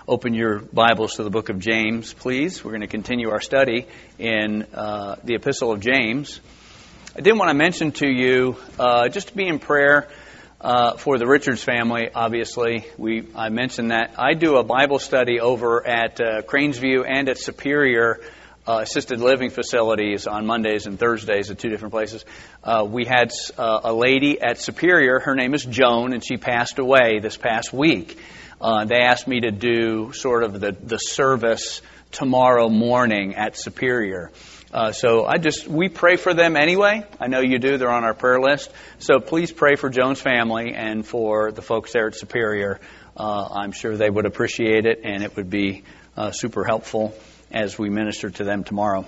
open your Bibles to the book of James, please. We're going to continue our study in the Epistle of James. I did want to mention to you, just to be in prayer for the Richards family, obviously. I mentioned that. I do a Bible study over at Cranesview and at Superior assisted living facilities on Mondays and Thursdays at two different places. We had a lady at Superior. Her name is Joan, and she passed away this past week. They asked me to do sort of the service tomorrow morning at Superior. So we pray for them anyway. I know you do. They're on our prayer list. So please pray for Joan's family and for the folks there at Superior. I'm sure they would appreciate it, and it would be super helpful as we minister to them tomorrow.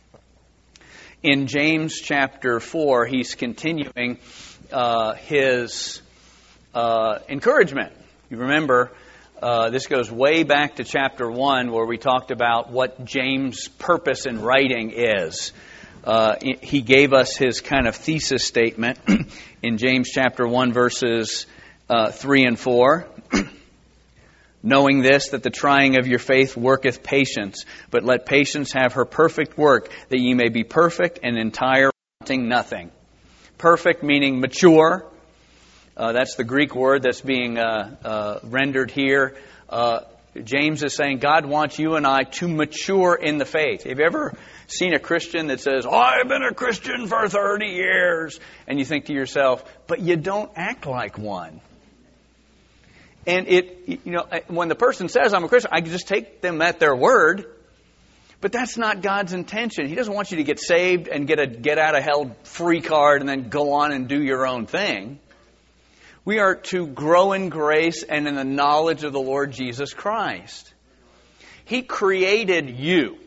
In James chapter 4, he's continuing his encouragement. You remember, this goes way back to chapter 1 where we talked about what James' purpose in writing is. He gave us his kind of thesis statement in James chapter 1 verses 3 and 4. Knowing this, that the trying of your faith worketh patience, but let patience have her perfect work, that ye may be perfect and entire, wanting nothing. Perfect meaning mature. That's the Greek word that's being rendered here. James is saying God wants you and I to mature in the faith. Have you ever seen a Christian that says, I've been a Christian for 30 years, and you think to yourself, but you don't act like one. And when the person says, I'm a Christian, I can just take them at their word. But that's not God's intention. He doesn't want you to get saved and get a get-out-of-hell free card and then go on and do your own thing. We are to grow in grace and in the knowledge of the Lord Jesus Christ. He created you.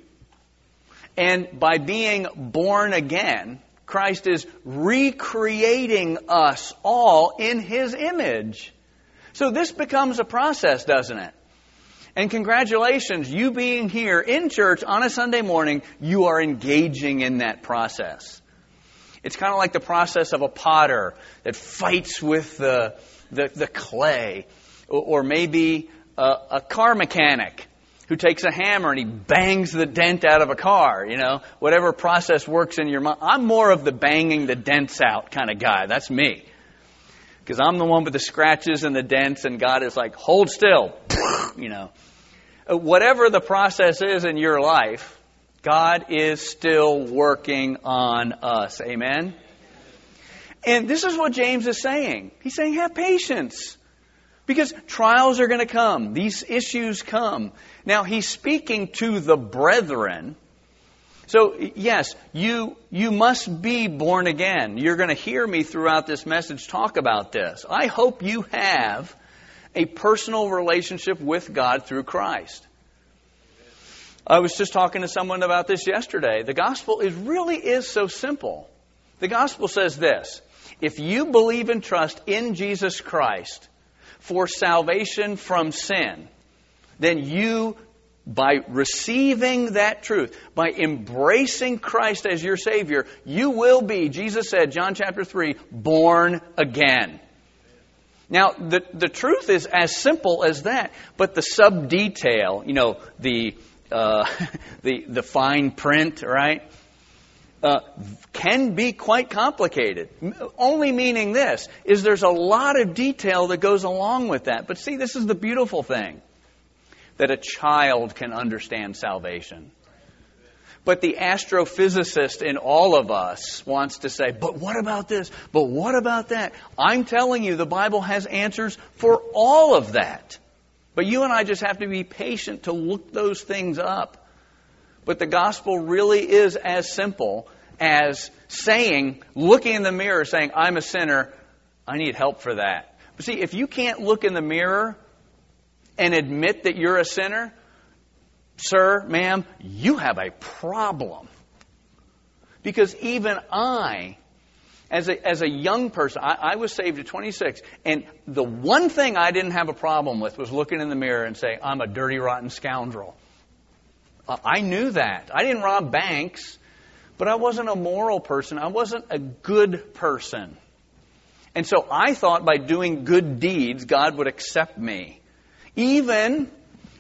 And by being born again, Christ is recreating us all in His image. So this becomes a process, doesn't it? And congratulations, you being here in church on a Sunday morning, you are engaging in that process. It's kind of like the process of a potter that fights with the clay. Or maybe a car mechanic who takes a hammer and he bangs the dent out of a car. Whatever process works in your mind. I'm more of the banging the dents out kind of guy. That's me. Because I'm the one with the scratches and the dents, and God is like, hold still. Whatever the process is in your life, God is still working on us. Amen? And this is what James is saying. He's saying, have patience. Because trials are going to come. These issues come. Now, he's speaking to the brethren. So, yes, you must be born again. You're going to hear me throughout this message talk about this. I hope you have a personal relationship with God through Christ. I was just talking to someone about this yesterday. The gospel really is so simple. The gospel says this: if you believe and trust in Jesus Christ for salvation from sin, then you, by receiving that truth, by embracing Christ as your Savior, you will be, Jesus said, John chapter 3, born again. Now, the truth is as simple as that, but the sub-detail, the fine print, right, can be quite complicated. Only meaning this, is there's a lot of detail that goes along with that. But see, this is the beautiful thing. That a child can understand salvation. But the astrophysicist in all of us wants to say, but what about this? But what about that? I'm telling you, the Bible has answers for all of that. But you and I just have to be patient to look those things up. But the gospel really is as simple as looking in the mirror, saying, I'm a sinner, I need help for that. But see, if you can't look in the mirror and admit that you're a sinner, sir, ma'am, you have a problem. Because even I, as a young person, I was saved at 26, and the one thing I didn't have a problem with was looking in the mirror and saying, I'm a dirty, rotten scoundrel. I knew that. I didn't rob banks, but I wasn't a moral person. I wasn't a good person. And so I thought by doing good deeds, God would accept me. Even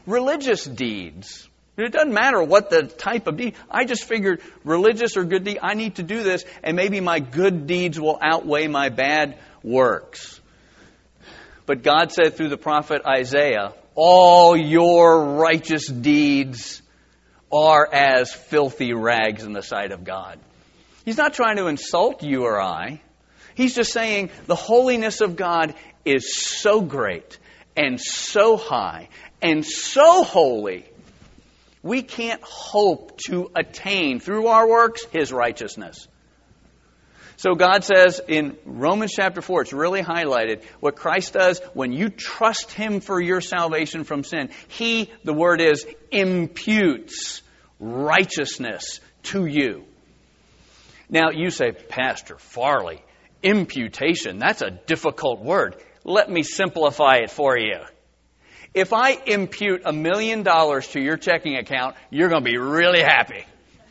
religious deeds. It doesn't matter what the type of deed. I just figured religious or good deed, I need to do this, and maybe my good deeds will outweigh my bad works. But God said through the prophet Isaiah, all your righteous deeds are as filthy rags in the sight of God. He's not trying to insult you or I. He's just saying the holiness of God is so great and so high and so holy, we can't hope to attain through our works His righteousness. So God says in Romans chapter 4, it's really highlighted what Christ does when you trust Him for your salvation from sin. He, the word is, imputes righteousness to you. Now you say, Pastor Farley, imputation, that's a difficult word. Let me simplify it for you. If I impute $1 million to your checking account, you're going to be really happy.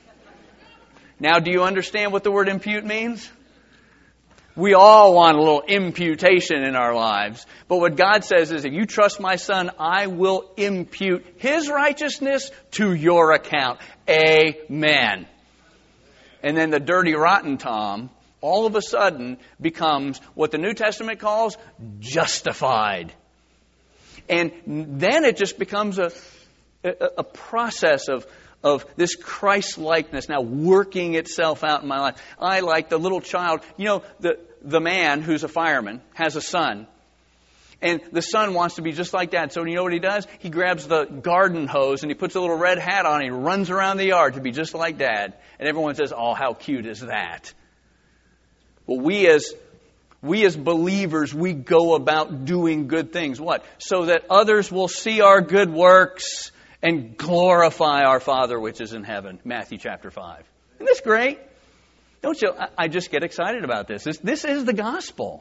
Now, do you understand what the word impute means? We all want a little imputation in our lives. But what God says is, if you trust my Son, I will impute His righteousness to your account. Amen. And then the dirty, rotten Tom, all of a sudden, becomes what the New Testament calls justified. And then it just becomes a process of this Christ-likeness now working itself out in my life. I, like the little child, the man who's a fireman has a son. And the son wants to be just like Dad. So you know what he does? He grabs the garden hose and he puts a little red hat on and he runs around the yard to be just like Dad. And everyone says, oh, how cute is that? Well, we as believers, we go about doing good things. What? So that others will see our good works and glorify our Father which is in heaven. Matthew chapter 5. Isn't this great? Don't you? I just get excited about this. This is the gospel.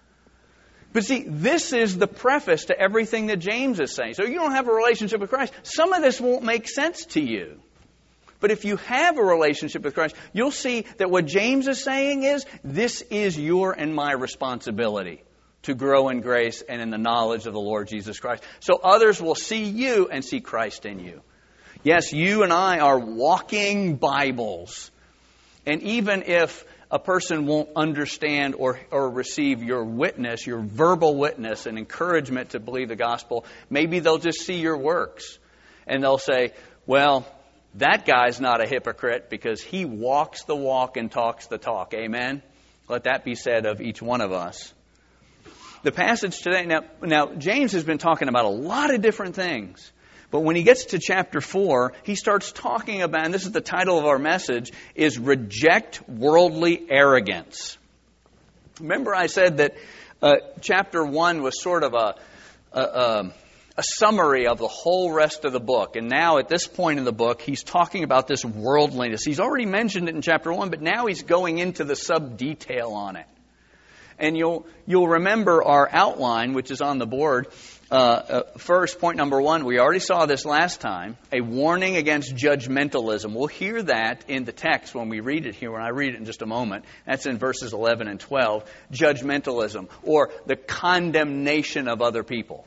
But see, this is the preface to everything that James is saying. So you don't have a relationship with Christ. Some of this won't make sense to you. But if you have a relationship with Christ, you'll see that what James is saying is, this is your and my responsibility to grow in grace and in the knowledge of the Lord Jesus Christ. So others will see you and see Christ in you. Yes, you and I are walking Bibles. And even if a person won't understand or receive your witness, your verbal witness and encouragement to believe the gospel, maybe they'll just see your works. And they'll say, well, that guy's not a hypocrite because he walks the walk and talks the talk. Amen? Let that be said of each one of us. The passage today, now James has been talking about a lot of different things. But when he gets to chapter 4, he starts talking about, and this is the title of our message, is Reject Worldly Arrogance. Remember I said that chapter 1 was sort of a summary of the whole rest of the book. And now at this point in the book, he's talking about this worldliness. He's already mentioned it in chapter 1, but now he's going into the sub-detail on it. And you'll remember our outline, which is on the board. First, point number 1, we already saw this last time, a warning against judgmentalism. We'll hear that in the text when we read it here, when I read it in just a moment. That's in verses 11 and 12. Judgmentalism, or the condemnation of other people.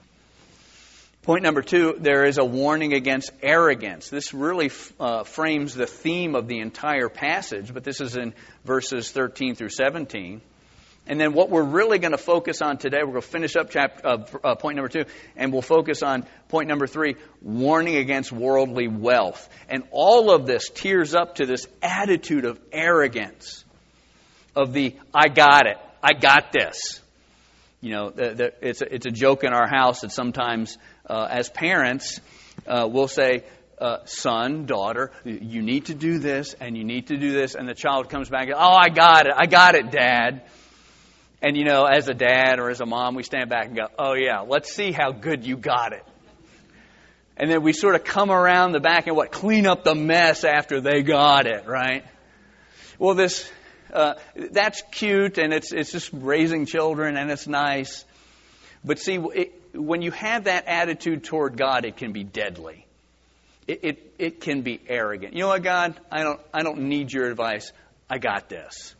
Point number 2, there is a warning against arrogance. This really frames the theme of the entire passage, but this is in verses 13 through 17. And then what we're really going to focus on today, we're going to finish up point number 2, and we'll focus on point number 3, warning against worldly wealth. And all of this tears up to this attitude of arrogance, of the, I got it, I got this. It's a joke in our house that sometimes as parents we'll say, son, daughter, you need to do this, and you need to do this. And the child comes back and, oh, I got it, Dad. And, as a dad or as a mom, we stand back and go, oh, yeah, let's see how good you got it. And then we sort of come around the back and clean up the mess after they got it, right? Well, that's cute, and it's just raising children, and it's nice. But see, when you have that attitude toward God, it can be deadly. It can be arrogant. You know what, God? I don't need your advice. I got this.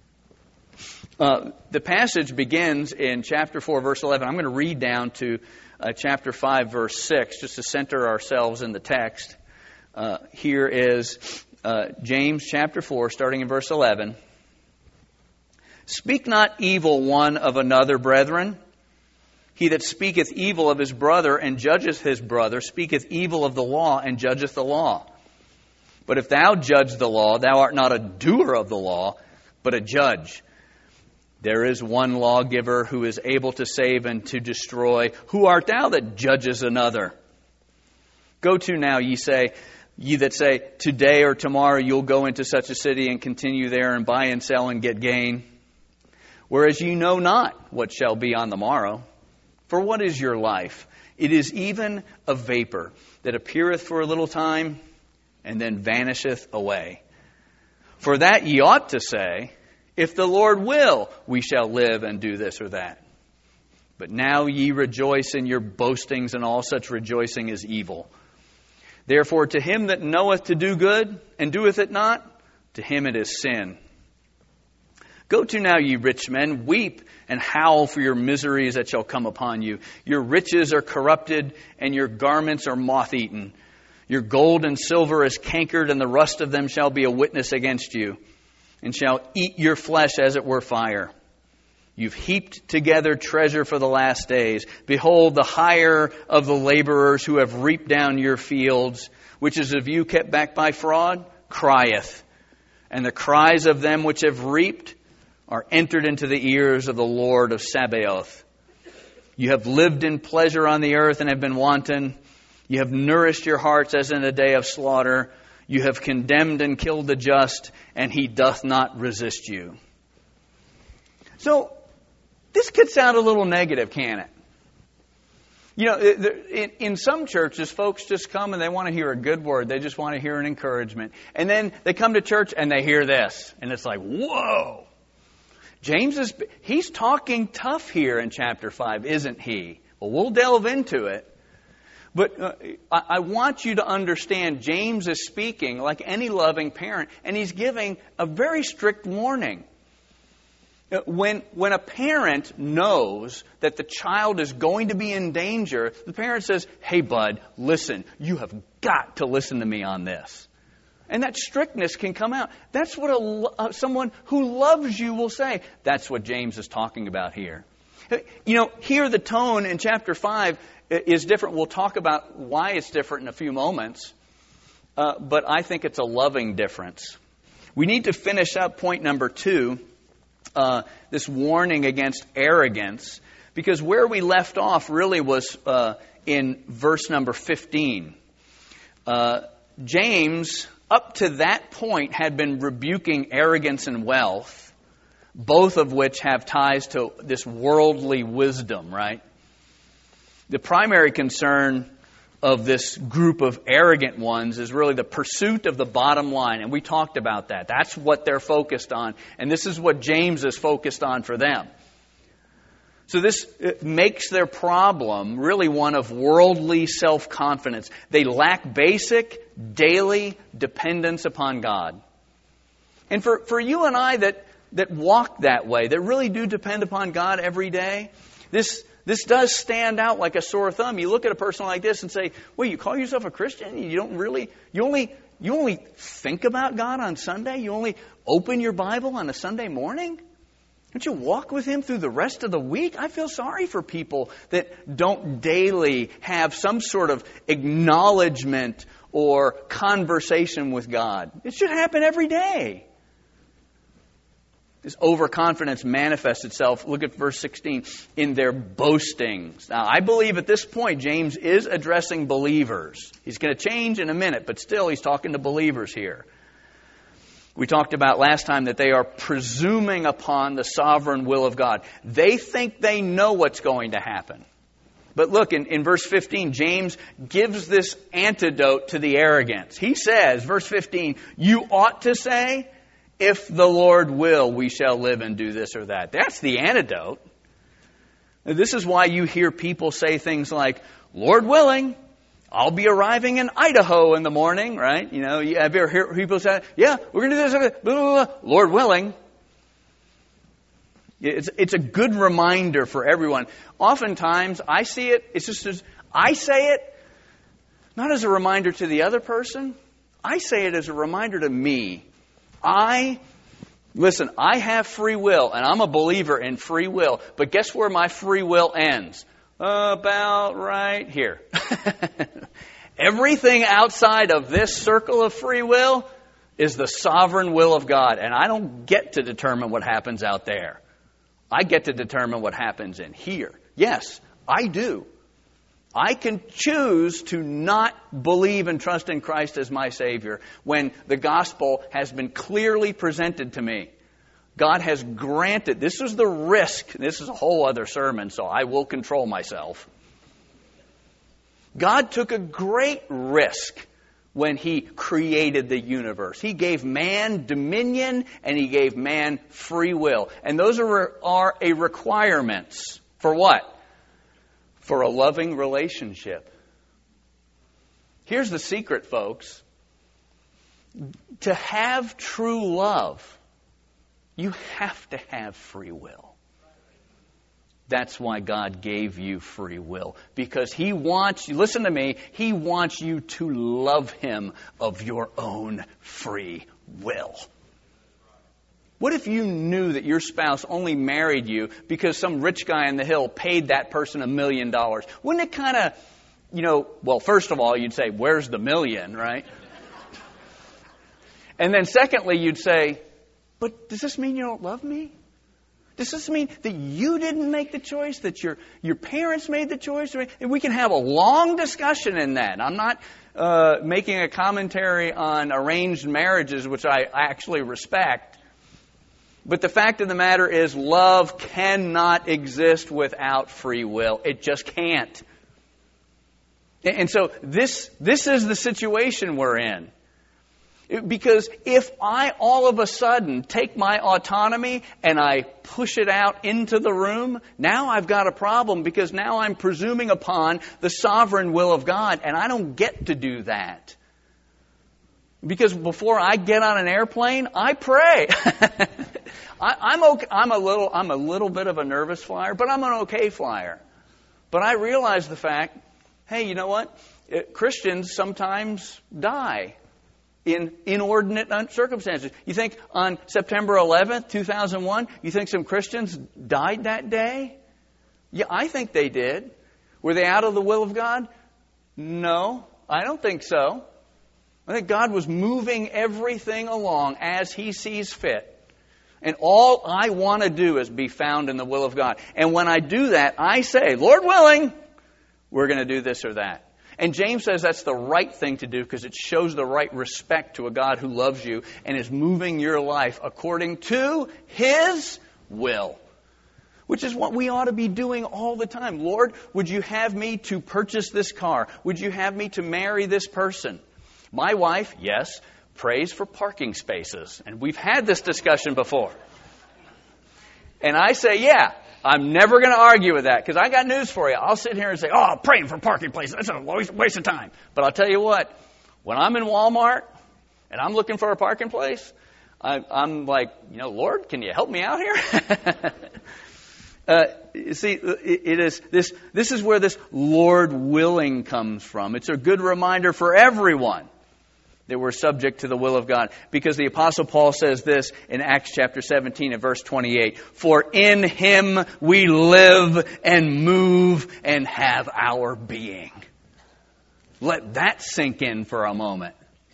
The passage begins in chapter 4, verse 11. I'm going to read down to chapter 5, verse 6, just to center ourselves in the text. Here is James chapter 4, starting in verse 11. Speak not evil one of another, brethren. He that speaketh evil of his brother and judgeth his brother speaketh evil of the law and judgeth the law. But if thou judge the law, thou art not a doer of the law, but a judge. There is one lawgiver who is able to save and to destroy. Who art thou that judges another? Go to now, ye that say, today or tomorrow you'll go into such a city and continue there and buy and sell and get gain. Whereas ye know not what shall be on the morrow. For what is your life? It is even a vapor that appeareth for a little time and then vanisheth away. For that ye ought to say, if the Lord will, we shall live and do this or that. But now ye rejoice in your boastings, and all such rejoicing is evil. Therefore to him that knoweth to do good and doeth it not, to him it is sin. Go to now, ye rich men, weep and howl for your miseries that shall come upon you. Your riches are corrupted, and your garments are moth-eaten. Your gold and silver is cankered, and the rust of them shall be a witness against you, and shall eat your flesh as it were fire. You've heaped together treasure for the last days. Behold, the hire of the laborers who have reaped down your fields, which is of you kept back by fraud, crieth. And the cries of them which have reaped are entered into the ears of the Lord of Sabaoth. You have lived in pleasure on the earth and have been wanton. You have nourished your hearts as in a day of slaughter. You have condemned and killed the just, and he doth not resist you. So, this could sound a little negative, can it? You know, in some churches, folks just come and they want to hear a good word. They just want to hear an encouragement. And then they come to church and they hear this. And it's like, whoa! He's talking tough here in chapter 5, isn't he? Well, we'll delve into it. But I want you to understand James is speaking like any loving parent, and he's giving a very strict warning. When a parent knows that the child is going to be in danger, the parent says, hey, bud, listen, you have got to listen to me on this. And that strictness can come out. That's what someone who loves you will say. That's what James is talking about here. You know, here the tone in chapter 5 is different. We'll talk about why it's different in a few moments. But I think it's a loving difference. We need to finish up point number 2, this warning against arrogance. Because where we left off really was in verse number 15. James, up to that point, had been rebuking arrogance and wealth, both of which have ties to this worldly wisdom, right? The primary concern of this group of arrogant ones is really the pursuit of the bottom line. And we talked about that. That's what they're focused on. And this is what James is focused on for them. So this makes their problem really one of worldly self-confidence. They lack basic, daily dependence upon God. And for you and I that walk that way, that really do depend upon God every day, this does stand out like a sore thumb. You look at a person like this and say, well, you call yourself a Christian? You only think about God on Sunday? You only open your Bible on a Sunday morning? Don't you walk with Him through the rest of the week? I feel sorry for people that don't daily have some sort of acknowledgement or conversation with God. It should happen every day. This overconfidence manifests itself, look at verse 16, in their boastings. Now, I believe at this point, James is addressing believers. He's going to change in a minute, but still he's talking to believers here. We talked about last time that they are presuming upon the sovereign will of God. They think they know what's going to happen. But look, in verse 15, James gives this antidote to the arrogance. He says, verse 15, you ought to say, if the Lord will, we shall live and do this or that. That's the antidote. This is why you hear people say things like, Lord willing, I'll be arriving in Idaho in the morning, right? You know, have you ever heard people say, yeah, we're going to do this, blah, blah, blah, Lord willing. It's a good reminder for everyone. Oftentimes, I see it, it's just as I say it, not as a reminder to the other person. I say it as a reminder to me. Listen, I have free will, and I'm a believer in free will. But guess where my free will ends? About right here. Everything outside of this circle of free will is the sovereign will of God. And I don't get to determine what happens out there. I get to determine what happens in here. Yes, I do. I can choose to not believe and trust in Christ as my Savior when the gospel has been clearly presented to me. God has granted, this is the risk, this is a whole other sermon, so I will control myself. God took a great risk when He created the universe. He gave man dominion and He gave man free will. And those are a requirements for what? For a loving relationship. Here's the secret, folks. To have true love, you have to have free will. That's why God gave you free will. Because He wants you, listen to me, He wants you to love Him of your own free will. What if you knew that your spouse only married you because some rich guy on the hill paid that person $1 million? Wouldn't it kind of, well, first of all, you'd say, where's the million, right? And then secondly, you'd say, but does this mean you don't love me? Does this mean that you didn't make the choice, that your parents made the choice? And we can have a long discussion in that. I'm not making a commentary on arranged marriages, which I actually respect. But the fact of the matter is, love cannot exist without free will. It just can't. And so this is the situation we're in. Because if I all of a sudden take my autonomy and I push it out into the room, now I've got a problem, because now I'm presuming upon the sovereign will of God, and I don't get to do that. Because before I get on an airplane, I pray. I'm okay. I'm a little bit of a nervous flyer, but I'm an okay flyer. But I realize the fact, hey, you know what? Christians sometimes die in inordinate circumstances. You think on September 11th, 2001, you think some Christians died that day? Yeah, I think they did. Were they out of the will of God? No, I don't think so. I think God was moving everything along as He sees fit. And all I want to do is be found in the will of God. And when I do that, I say, Lord willing, we're going to do this or that. And James says that's the right thing to do, because it shows the right respect to a God who loves you and is moving your life according to His will. Which is what we ought to be doing all the time. Lord, would you have me to purchase this car? Would you have me to marry this person? My wife, yes, prays for parking spaces. And we've had this discussion before. And I say, yeah, I'm never going to argue with that, because I got news for you. I'll sit here and say, oh, praying for parking places, that's a waste of time. But I'll tell you what, when I'm in Walmart and I'm looking for a parking place, I'm like, Lord, can you help me out here? You see, it is this is where this Lord willing comes from. It's a good reminder for everyone that we're subject to the will of God. Because the Apostle Paul says this in Acts chapter 17 and verse 28. For in Him we live and move and have our being. Let that sink in for a moment.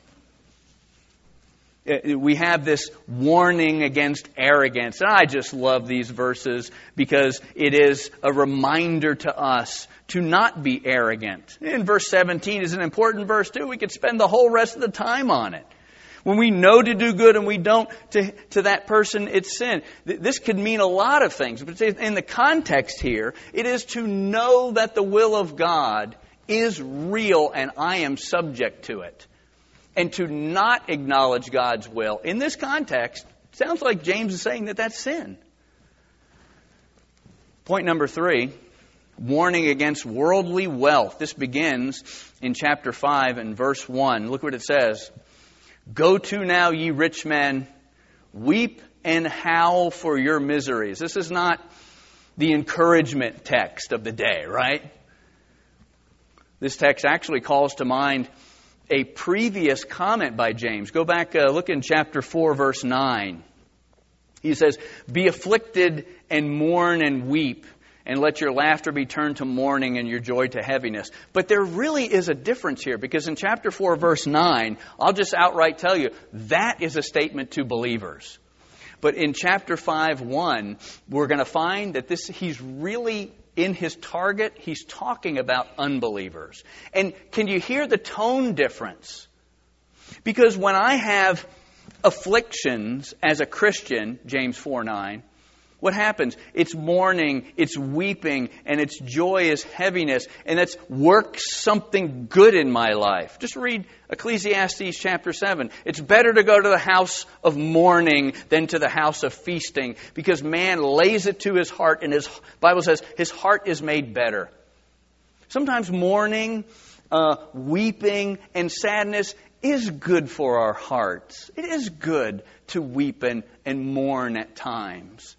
We have this warning against arrogance. And I just love these verses because it is a reminder to us to not be arrogant. And verse 17 is an important verse too. We could spend the whole rest of the time on it. When we know to do good and we don't, to that person, it's sin. This could mean a lot of things. But in the context here, it is to know that the will of God is real and I am subject to it. And to not acknowledge God's will, in this context, sounds like James is saying that that's sin. Point number 3, warning against worldly wealth. This begins in chapter 5 and verse 1. Look what it says. Go to now, ye rich men, weep and howl for your miseries. This is not the encouragement text of the day, right? This text actually calls to mind a previous comment by James. Go back, look in chapter 4, verse 9. He says, "Be afflicted and mourn and weep, and let your laughter be turned to mourning and your joy to heaviness." But there really is a difference here, because in chapter 4, verse 9, I'll just outright tell you, that is a statement to believers. But in chapter 5:1, we're going to find that he's really, in his target, he's talking about unbelievers. And can you hear the tone difference? Because when I have afflictions as a Christian, James 4:9, what happens? It's mourning, it's weeping, and its joy is heaviness, and it's works something good in my life. Just read Ecclesiastes chapter 7. It's better to go to the house of mourning than to the house of feasting, because man lays it to his heart, and his Bible says his heart is made better. Sometimes mourning, weeping, and sadness is good for our hearts. It is good to weep and mourn at times.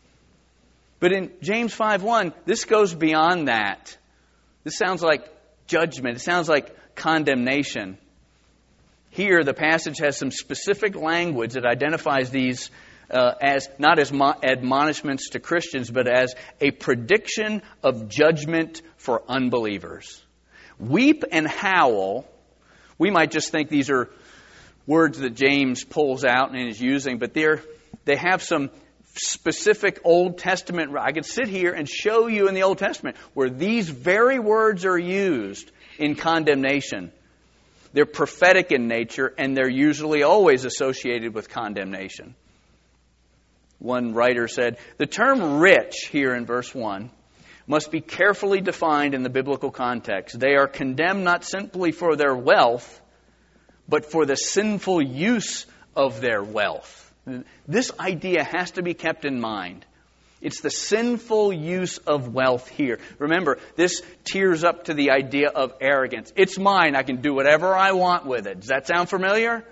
But in James 5:1, this goes beyond that. This sounds like judgment. It sounds like condemnation. Here, the passage has some specific language that identifies these as not as admonishments to Christians, but as a prediction of judgment for unbelievers. Weep and howl, we might just think these are words that James pulls out and is using, but they have some specific Old Testament. I could sit here and show you in the Old Testament where these very words are used in condemnation. They're prophetic in nature, and they're usually always associated with condemnation. One writer said, "The term rich here in verse 1 must be carefully defined in the biblical context. They are condemned not simply for their wealth, but for the sinful use of their wealth." This idea has to be kept in mind. It's the sinful use of wealth here. Remember, this tears up to the idea of arrogance. It's mine. I can do whatever I want with it. Does that sound familiar?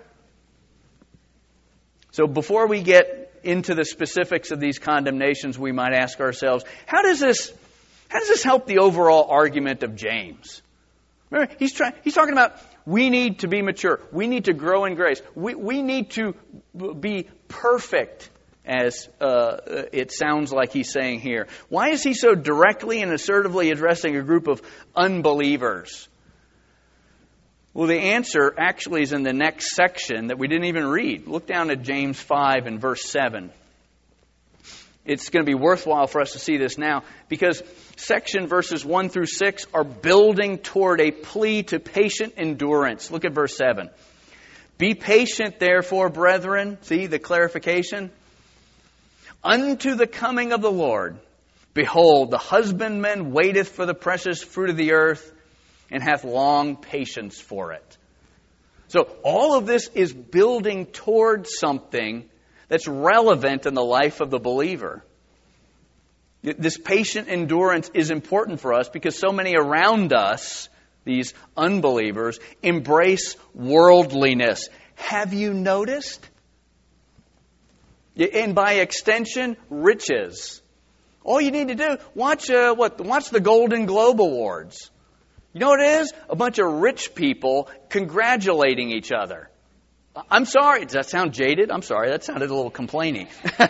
So before we get into the specifics of these condemnations, we might ask ourselves, how does this help the overall argument of James? Remember, he's talking about we need to be mature. We need to grow in grace. We need to be perfect, as it sounds like he's saying here. Why is he so directly and assertively addressing a group of unbelievers? Well, the answer actually is in the next section that we didn't even read. Look down at James 5 and verse 7. It's going to be worthwhile for us to see this now, because section verses 1 through 6 are building toward a plea to patient endurance. Look at verse 7. "Be patient, therefore, brethren," see the clarification, "unto the coming of the Lord. Behold, the husbandman waiteth for the precious fruit of the earth, and hath long patience for it." So all of this is building toward something that's relevant in the life of the believer. This patient endurance is important for us because so many around us, these unbelievers, embrace worldliness. Have you noticed? And by extension, riches. All you need to do, watch the Golden Globe Awards. You know what it is? A bunch of rich people congratulating each other. I'm sorry. Does that sound jaded? I'm sorry. That sounded a little complaining.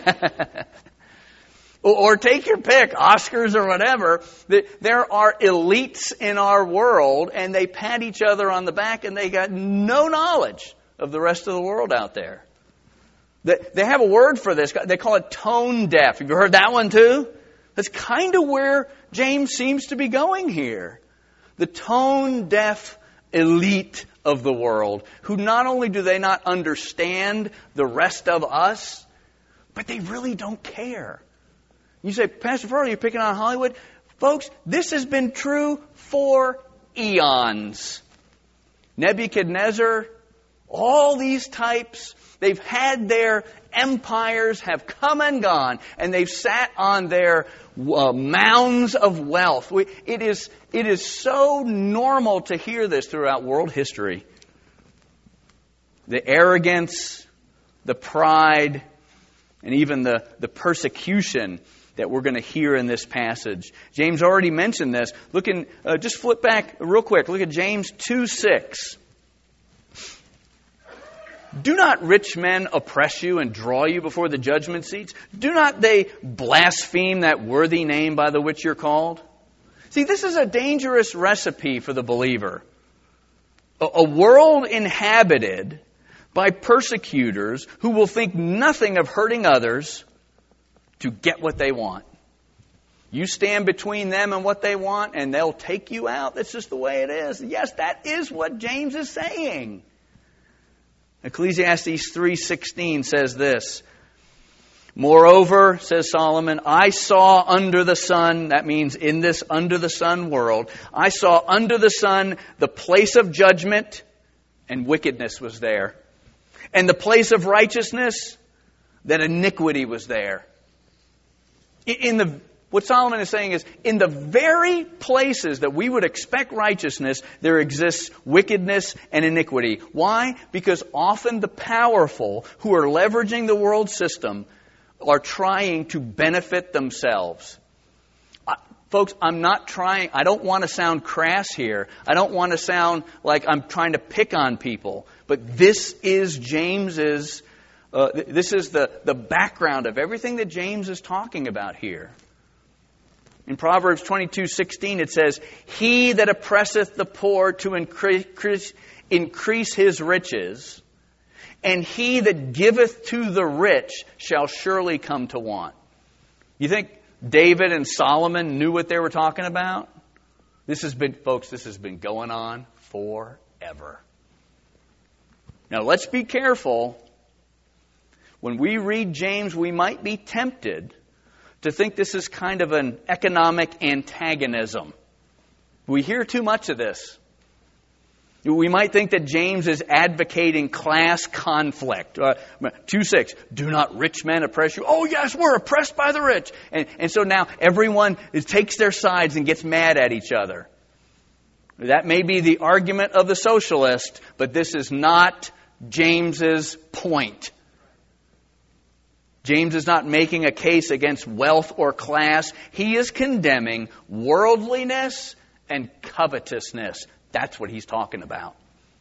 Or take your pick, Oscars or whatever. There are elites in our world, and they pat each other on the back, and they got no knowledge of the rest of the world out there. They have a word for this. They call it tone deaf. Have you heard that one too? That's kind of where James seems to be going here. The tone deaf elite of the world, who not only do they not understand the rest of us, but they really don't care. You say, Pastor Farrell, you're picking on Hollywood? Folks, this has been true for eons. Nebuchadnezzar, all these types, they've had their empires have come and gone, and they've sat on their mounds of wealth. It is so normal to hear this throughout world history. The arrogance, the pride, and even the persecution that we're going to hear in this passage. James already mentioned this. Just flip back real quick. Look at James 2:6. Do not rich men oppress you and draw you before the judgment seats? Do not they blaspheme that worthy name by the which you're called? See, this is a dangerous recipe for the believer. A world inhabited by persecutors who will think nothing of hurting others to get what they want. You stand between them and what they want, and they'll take you out. That's just the way it is. Yes, that is what James is saying. Ecclesiastes 3:16 says this. Moreover, says Solomon, I saw under the sun, that means in this under the sun world, I saw under the sun the place of judgment, and wickedness was there. And the place of righteousness, that iniquity was there. What Solomon is saying is, in the very places that we would expect righteousness, there exists wickedness and iniquity. Why? Because often the powerful who are leveraging the world system are trying to benefit themselves. Folks, I don't want to sound crass here. I don't want to sound like I'm trying to pick on people. But this is James's, this is the background of everything that James is talking about here. In Proverbs 22:16 it says, He that oppresseth the poor to increase his riches, and he that giveth to the rich shall surely come to want. You think David and Solomon knew what they were talking about? This has been going on forever. Now let's be careful. When we read James, we might be tempted to think this is kind of an economic antagonism. We hear too much of this. We might think that James is advocating class conflict. 2:6, do not rich men oppress you. Oh yes, we're oppressed by the rich. And so now everyone takes their sides and gets mad at each other. That may be the argument of the socialist, but this is not James's point. James is not making a case against wealth or class. He is condemning worldliness and covetousness. That's what he's talking about.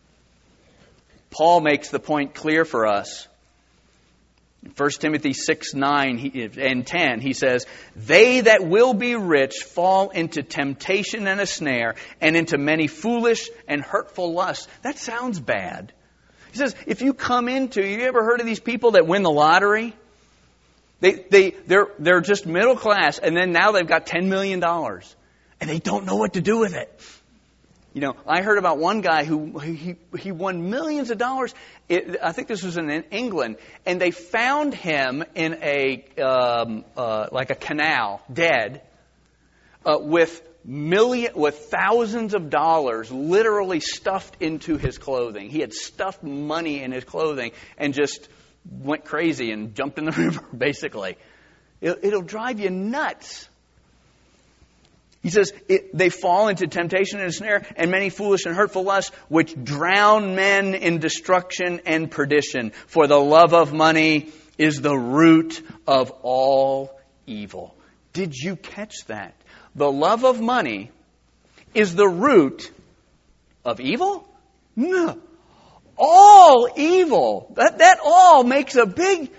Paul makes the point clear for us. In 1 Timothy 6:9 and 10, he says, They that will be rich fall into temptation and a snare, and into many foolish and hurtful lusts. That sounds bad. He says, if you you ever heard of these people that win the lottery? They're just middle class, and then now they've got $10 million, and they don't know what to do with it. You know, I heard about one guy who he won millions of dollars. I think this was in England, and they found him in like a canal, dead, with thousands of dollars literally stuffed into his clothing. He had stuffed money in his clothing and just went crazy and jumped in the river, basically. It'll drive you nuts. He says, they fall into temptation and a snare, and many foolish and hurtful lusts, which drown men in destruction and perdition. For the love of money is the root of all evil. Did you catch that? The love of money is the root of evil? No. All evil. That all makes a big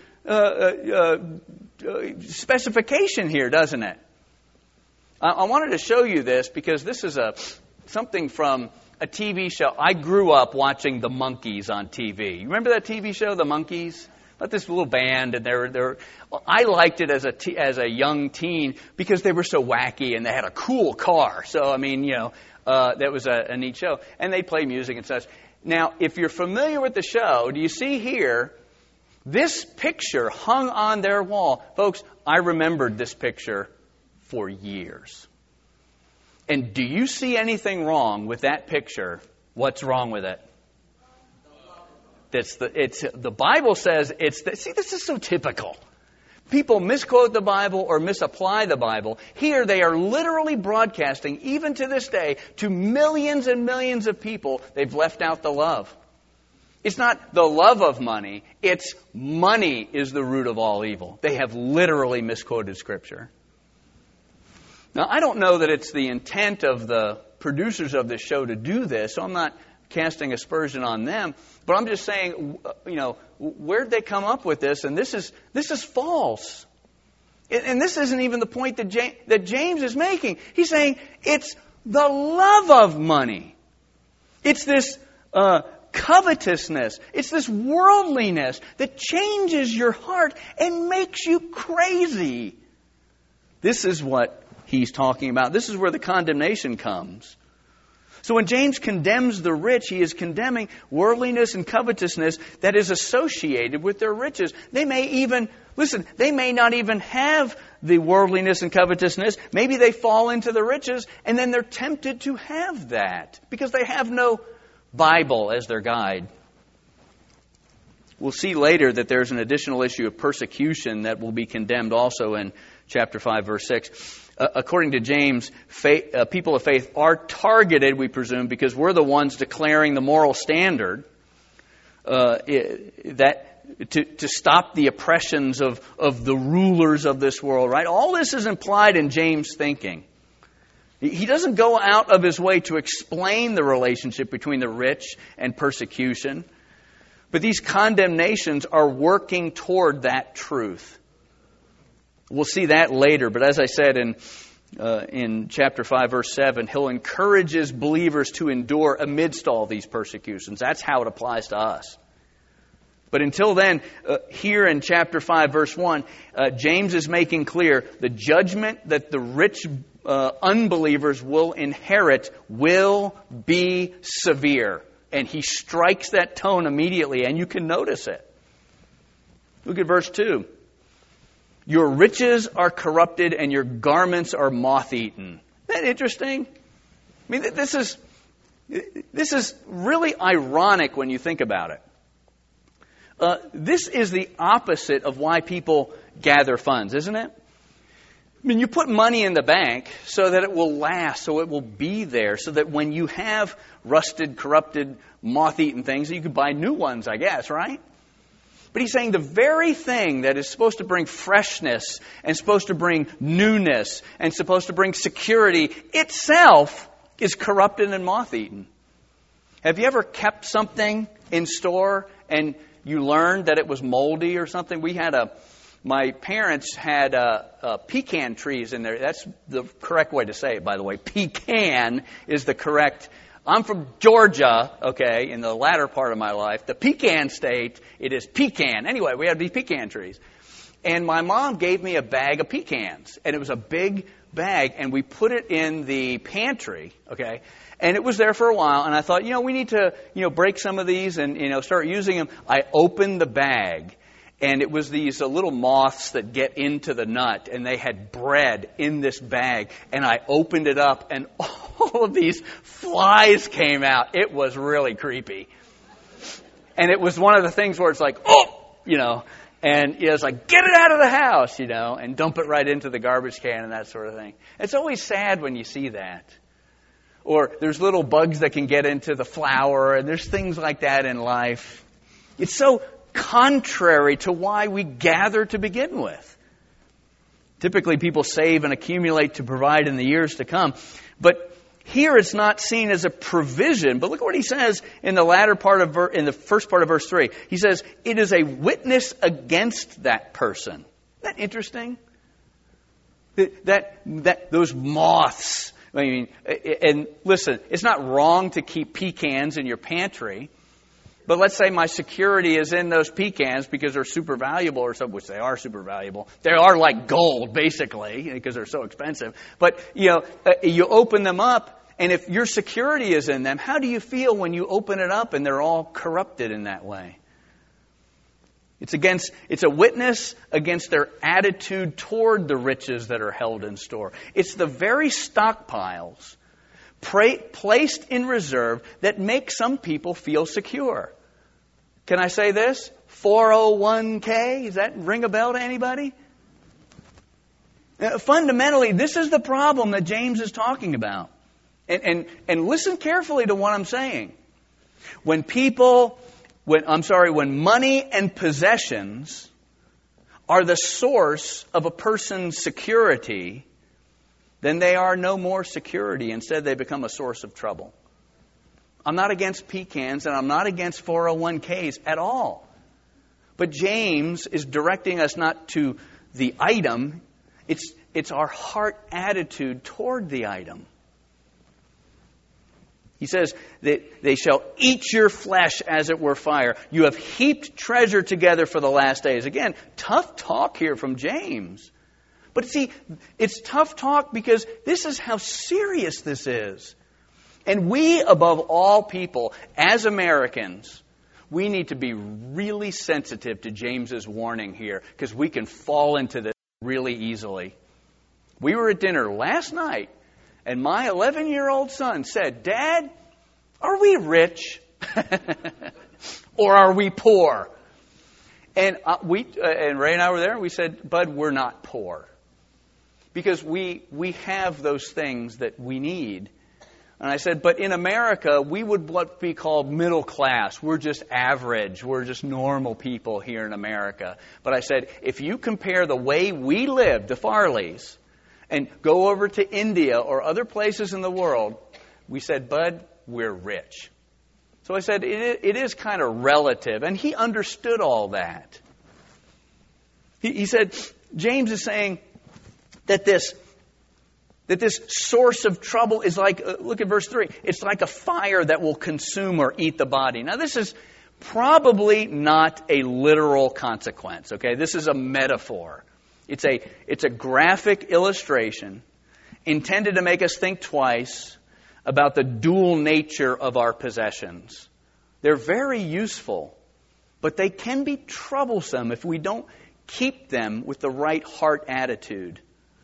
specification here, doesn't it? I wanted to show you this because this is something from a TV show. I grew up watching the Monkees on TV. You remember that TV show, the Monkees? About this little band, and I liked it as a young teen because they were so wacky and they had a cool car. So I mean, that was a neat show, and they play music and such. Now, if you're familiar with the show, do you see here this picture hung on their wall? Folks, I remembered this picture for years. And do you see anything wrong with that picture? What's wrong with it? The Bible says see, this is so typical. People misquote the Bible or misapply the Bible. Here they are literally broadcasting, even to this day, to millions and millions of people, they've left out the love. It's not the love of money. It's money is the root of all evil. They have literally misquoted Scripture. Now, I don't know that it's the intent of the producers of this show to do this, so I'm not casting aspersion on them. But I'm just saying, where'd they come up with this? And this is false. And this isn't even the point that James is making. He's saying it's the love of money. It's this covetousness. It's this worldliness that changes your heart and makes you crazy. This is what he's talking about. This is where the condemnation comes. So when James condemns the rich, he is condemning worldliness and covetousness that is associated with their riches. They may not even have the worldliness and covetousness. Maybe they fall into the riches and then they're tempted to have that because they have no Bible as their guide. We'll see later that there's an additional issue of persecution that will be condemned also in chapter 5, verse 6. According to James, people of faith are targeted, we presume, because we're the ones declaring the moral standard that to stop the oppressions of the rulers of this world, right? All this is implied in James' thinking. He doesn't go out of his way to explain the relationship between the rich and persecution, but these condemnations are working toward that truth. We'll see that later, but as I said in chapter 5, verse 7, he'll encourage his believers to endure amidst all these persecutions. That's how it applies to us. But until then, here in chapter 5, verse 1, James is making clear the judgment that the rich unbelievers will inherit will be severe. And he strikes that tone immediately, and you can notice it. Look at verse 2. Your riches are corrupted and your garments are moth-eaten. Isn't that interesting? I mean, this is really ironic when you think about it. This is the opposite of why people gather funds, isn't it? I mean, you put money in the bank so that it will last, so it will be there, so that when you have rusted, corrupted, moth-eaten things, you can buy new ones, I guess, right? But he's saying the very thing that is supposed to bring freshness and supposed to bring newness and supposed to bring security itself is corrupted and moth-eaten. Have you ever kept something in store and you learned that it was moldy or something? My parents had pecan trees in there. That's the correct way to say it, by the way. Pecan is the correct. I'm from Georgia, okay, in the latter part of my life. The pecan state, it is pecan. Anyway, we had these pecan trees. And my mom gave me a bag of pecans. And it was a big bag. And we put it in the pantry, okay. And it was there for a while. And I thought, we need to, break some of these and, start using them. I opened the bag. And it was these little moths that get into the nut, and they had bread in this bag. And I opened it up, and all of these flies came out. It was really creepy. And it was one of the things where it's like, and it's like, get it out of the house, and dump it right into the garbage can and that sort of thing. It's always sad when you see that. Or there's little bugs that can get into the flour, and there's things like that in life. It's so contrary to why we gather to begin with. Typically, people save and accumulate to provide in the years to come. But here it's not seen as a provision. But look at what he says in the in the first part of verse 3. He says, it is a witness against that person. Isn't that interesting? That those moths. I mean, and listen, it's not wrong to keep pecans in your pantry. But let's say my security is in those pecans because they're super valuable or something, which they are super valuable. They are like gold, basically, because they're so expensive. But, you open them up, and if your security is in them, how do you feel when you open it up and they're all corrupted in that way? It's a witness against their attitude toward the riches that are held in store. It's the very stockpiles placed in reserve that make some people feel secure. Can I say this? 401k? Does that ring a bell to anybody? Fundamentally, this is the problem that James is talking about. And listen carefully to what I'm saying. When people when money and possessions are the source of a person's security, then they are no more security. Instead, they become a source of trouble. I'm not against pecans and I'm not against 401ks at all. But James is directing us not to the item, it's our heart attitude toward the item. He says that they shall eat your flesh as it were fire. You have heaped treasure together for the last days. Again, tough talk here from James. But see, it's tough talk because this is how serious this is. And we, above all people, as Americans, we need to be really sensitive to James's warning here because we can fall into this really easily. We were at dinner last night and my 11-year-old son said, "Dad, are we rich or are we poor?" And Ray and I were there and we said, "Bud, we're not poor." Because we have those things that we need. And I said, but in America, we would what be called middle class. We're just average. We're just normal people here in America. But I said, if you compare the way we live, the Farleys, and go over to India or other places in the world, we said, Bud, we're rich. So I said, it is kind of relative. And he understood all that. He said, James is saying that this source of trouble is like, look at verse 3, it's like a fire that will consume or eat the body. Now this is probably not a literal consequence, okay? This is a metaphor. It's a graphic illustration intended to make us think twice about the dual nature of our possessions. They're very useful, but they can be troublesome if we don't keep them with the right heart attitude.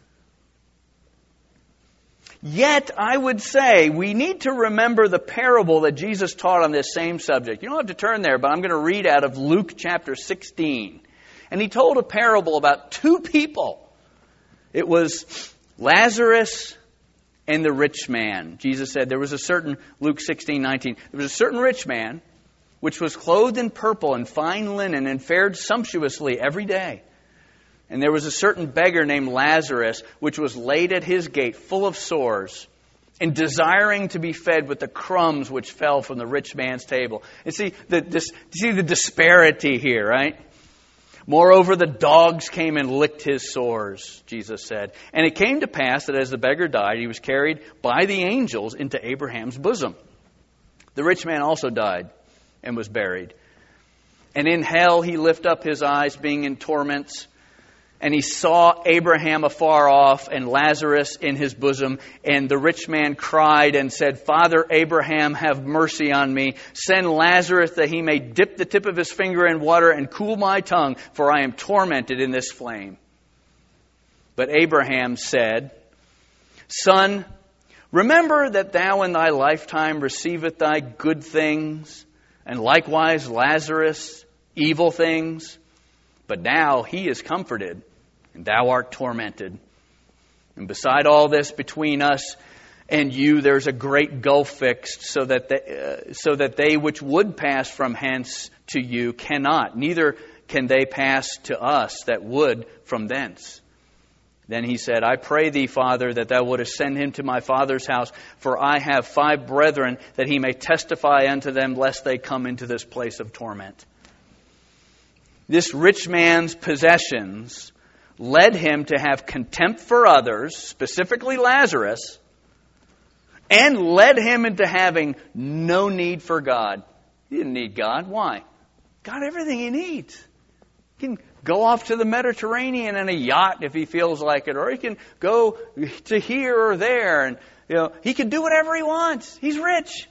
Yet, I would say, we need to remember the parable that Jesus taught on this same subject. You don't have to turn there, but I'm going to read out of Luke chapter 16. And he told a parable about two people. It was Lazarus and the rich man. Jesus said there was a certain, Luke 16:19, there was a certain rich man which was clothed in purple and fine linen and fared sumptuously every day. And there was a certain beggar named Lazarus, which was laid at his gate, full of sores, and desiring to be fed with the crumbs which fell from the rich man's table. And see the disparity here, right? Moreover, the dogs came and licked his sores, Jesus said. And it came to pass that as the beggar died, he was carried by the angels into Abraham's bosom. The rich man also died and was buried. And in hell he lifted up his eyes, being in torments. And he saw Abraham afar off and Lazarus in his bosom. And the rich man cried and said, Father Abraham, have mercy on me. Send Lazarus that he may dip the tip of his finger in water and cool my tongue, for I am tormented in this flame. But Abraham said, Son, remember that thou in thy lifetime receivest thy good things, and likewise Lazarus evil things. But now he is comforted, and thou art tormented. And beside all this, between us and you, there's a great gulf fixed, so that they which would pass from hence to you cannot, neither can they pass to us that would from thence. Then he said, I pray thee, Father, that thou wouldest send him to my father's house, for I have 5 brethren, that he may testify unto them, lest they come into this place of torment. This rich man's possessions led him to have contempt for others, specifically Lazarus, and led him into having no need for God. He didn't need God. Why? Got everything he needs. He can go off to the Mediterranean in a yacht if he feels like it, or he can go to here or there, and he can do whatever he wants. He's rich.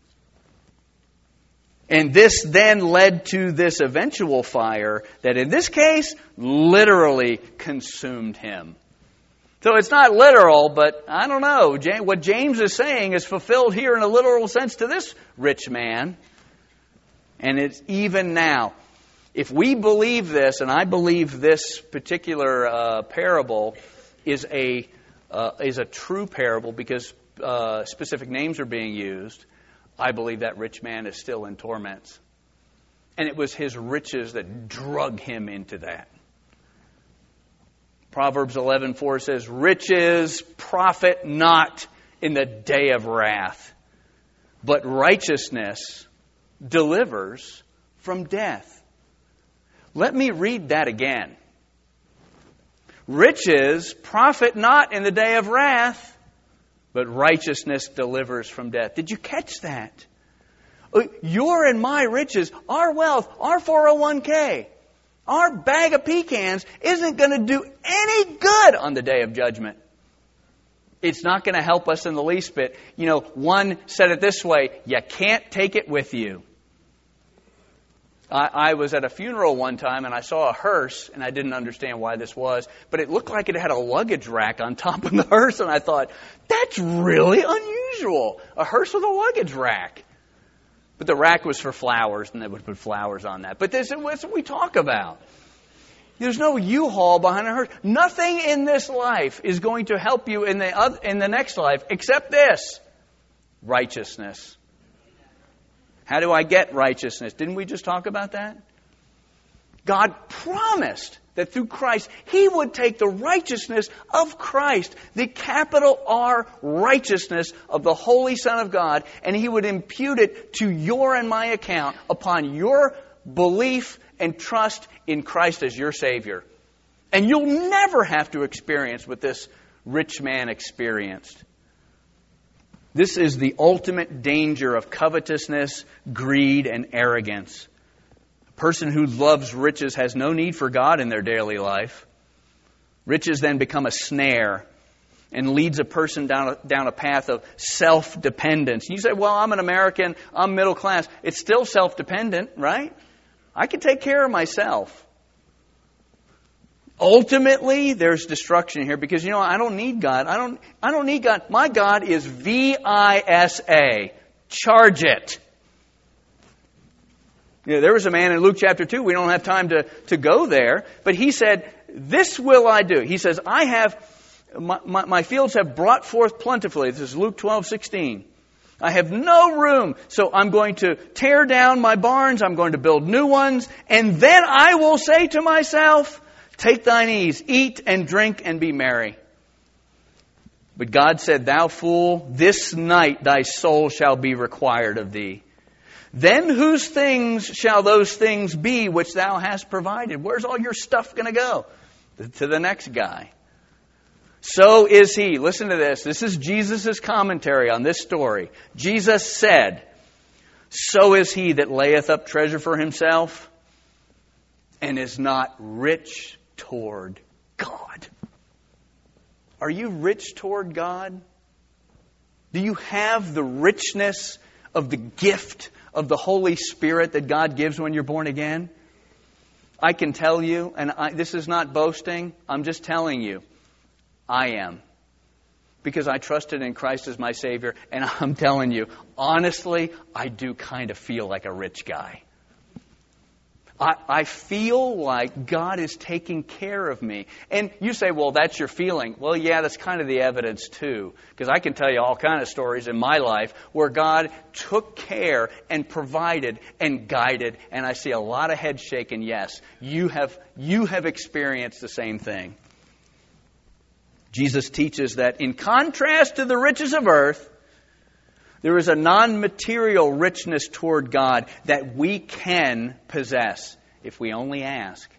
And this then led to this eventual fire that in this case literally consumed him. So it's not literal, but I don't know. What James is saying is fulfilled here in a literal sense to this rich man. And it's even now. If we believe this, and I believe this particular parable is a true parable because specific names are being used, I believe that rich man is still in torments. And it was his riches that drug him into that. Proverbs 11:4 says, riches profit not in the day of wrath, but righteousness delivers from death. Let me read that again. Riches profit not in the day of wrath, but righteousness delivers from death. Did you catch that? Your and my riches, our wealth, our 401k, our bag of pecans isn't going to do any good on the day of judgment. It's not going to help us in the least bit. One said it this way, you can't take it with you. I was at a funeral one time and I saw a hearse, and I didn't understand why this was, but it looked like it had a luggage rack on top of the hearse, and I thought, that's really unusual. A hearse with a luggage rack. But the rack was for flowers, and they would put flowers on that. But this is what we talk about. There's no U-Haul behind a hearse. Nothing in this life is going to help you in the next life except this: righteousness. How do I get righteousness? Didn't we just talk about that? God promised that through Christ, He would take the righteousness of Christ, the capital R righteousness of the Holy Son of God, and He would impute it to your and my account upon your belief and trust in Christ as your Savior. And you'll never have to experience what this rich man experienced. This is the ultimate danger of covetousness, greed, and arrogance. A person who loves riches has no need for God in their daily life. Riches then become a snare and leads a person down a path of self-dependence. You say, well, I'm an American, I'm middle class. It's still self-dependent, right? I can take care of myself. Ultimately, there's destruction here because, I don't need God. I don't need God. My God is VISA. Charge it. There was a man in Luke chapter 2. We don't have time to go there. But he said, this will I do. He says, I have, my fields have brought forth plentifully. This is Luke 12:16. I have no room, so I'm going to tear down my barns. I'm going to build new ones. And then I will say to myself, take thine ease, eat and drink and be merry. But God said, thou fool, this night thy soul shall be required of thee. Then whose things shall those things be which thou hast provided? Where's all your stuff going to go? To the next guy. So is he. Listen to this. This is Jesus' commentary on this story. Jesus said, so is he that layeth up treasure for himself and is not rich toward God. Are you rich toward God? Do you have the richness of the gift of the Holy Spirit that God gives when you're born again? I can tell you, and this is not boasting, I'm just telling you, I am. Because I trusted in Christ as my Savior, and I'm telling you, honestly, I do kind of feel like a rich guy. I feel like God is taking care of me. And you say, well, that's your feeling. Well, yeah, that's kind of the evidence too. Because I can tell you all kinds of stories in my life where God took care and provided and guided. And I see a lot of heads shaking. Yes, you have experienced the same thing. Jesus teaches that in contrast to the riches of earth, there is a non-material richness toward God that we can possess if we only ask.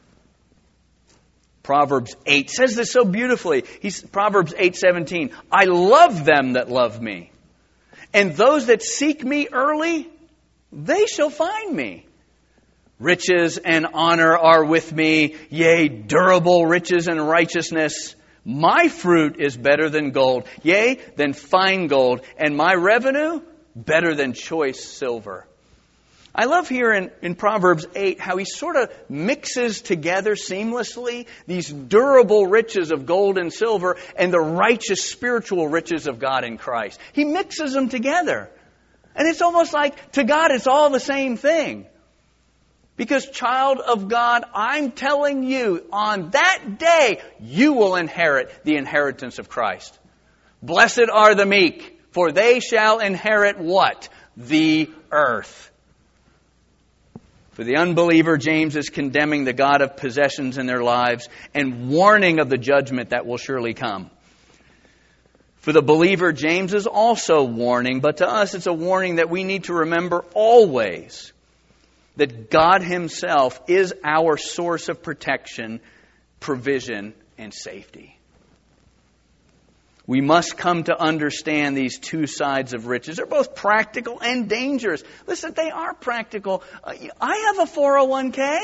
Proverbs 8 says this so beautifully. Proverbs 8:17, I love them that love me, and those that seek me early, they shall find me. Riches and honor are with me, yea, durable riches and righteousness. My fruit is better than gold, yea, than fine gold, and my revenue better than choice silver. I love here in Proverbs 8 how he sort of mixes together seamlessly these durable riches of gold and silver and the righteous spiritual riches of God in Christ. He mixes them together. And it's almost like to God it's all the same thing. Because, child of God, I'm telling you, on that day, you will inherit the inheritance of Christ. Blessed are the meek, for they shall inherit what? The earth. For the unbeliever, James is condemning the God of possessions in their lives and warning of the judgment that will surely come. For the believer, James is also warning, but to us it's a warning that we need to remember always that God Himself is our source of protection, provision, and safety. We must come to understand these two sides of riches. They're both practical and dangerous. Listen, they are practical. I have a 401k.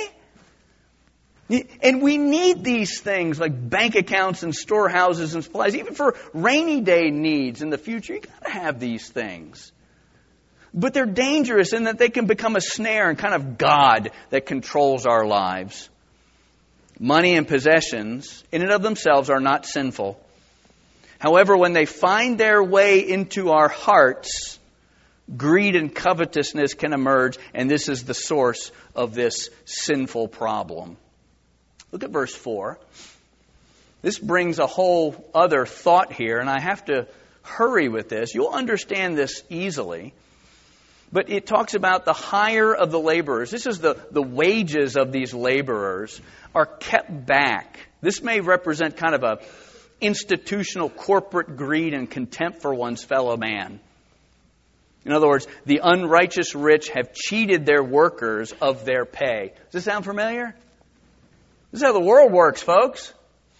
And we need these things like bank accounts and storehouses and supplies. Even for rainy day needs in the future, you've got to have these things. But they're dangerous in that they can become a snare and kind of God that controls our lives. Money and possessions, in and of themselves, are not sinful. However, when they find their way into our hearts, greed and covetousness can emerge, and this is the source of this sinful problem. Look at verse 4. This brings a whole other thought here, and I have to hurry with this. You'll understand this easily. But it talks about the hire of the laborers. This is the wages of these laborers are kept back. This may represent kind of a institutional corporate greed and contempt for one's fellow man. In other words, the unrighteous rich have cheated their workers of their pay. Does this sound familiar? This is how the world works, folks.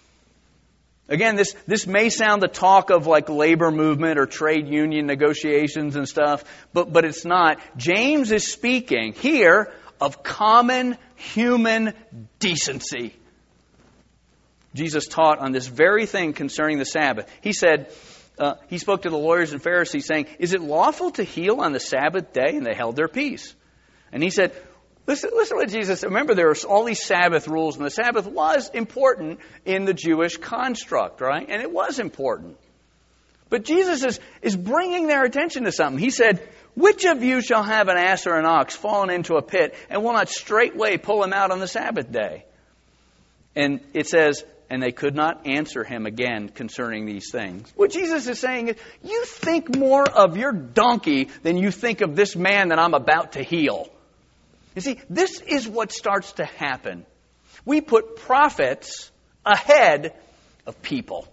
Again, this may sound the talk of like labor movement or trade union negotiations and stuff, but it's not. James is speaking here of common human decency. Jesus taught on this very thing concerning the Sabbath. He said, he spoke to the lawyers and Pharisees saying, "Is it lawful to heal on the Sabbath day?" And they held their peace. And he said, listen to what Jesus said. Remember, there are all these Sabbath rules, and the Sabbath was important in the Jewish construct, right? And it was important. But Jesus is bringing their attention to something. He said, "Which of you shall have an ass or an ox fallen into a pit and will not straightway pull him out on the Sabbath day?" And it says, and they could not answer him again concerning these things. What Jesus is saying is, you think more of your donkey than you think of this man that I'm about to heal. You see, this is what starts to happen. We put profits ahead of people.